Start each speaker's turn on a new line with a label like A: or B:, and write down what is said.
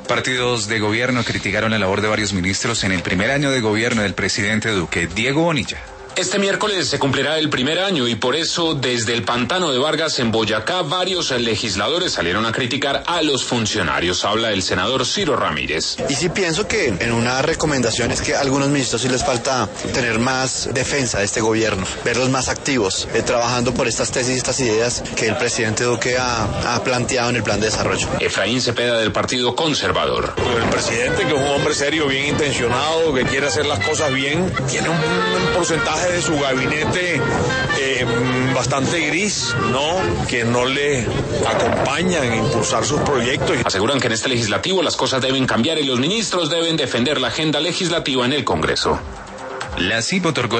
A: Partidos de gobierno criticaron la labor de varios ministros en el primer año de gobierno del presidente Duque. Diego Bonilla.
B: Este miércoles se cumplirá el primer año y por eso desde el Pantano de Vargas en Boyacá varios legisladores salieron a criticar a los funcionarios. Habla el senador Ciro Ramírez.
C: Y sí pienso que en una recomendación es que a algunos ministros sí les falta tener más defensa de este gobierno, verlos más activos, trabajando por estas tesis y estas ideas que el presidente Duque ha planteado en el plan de desarrollo.
B: Efraín Cepeda del Partido Conservador.
D: El presidente, que es un hombre serio, bien intencionado, que quiere hacer las cosas bien, tiene un porcentaje de su gabinete bastante gris, ¿no? Que no le acompañan en impulsar sus proyectos.
B: Aseguran que en este legislativo las cosas deben cambiar y los ministros deben defender la agenda legislativa en el Congreso.
A: La CIP otorgó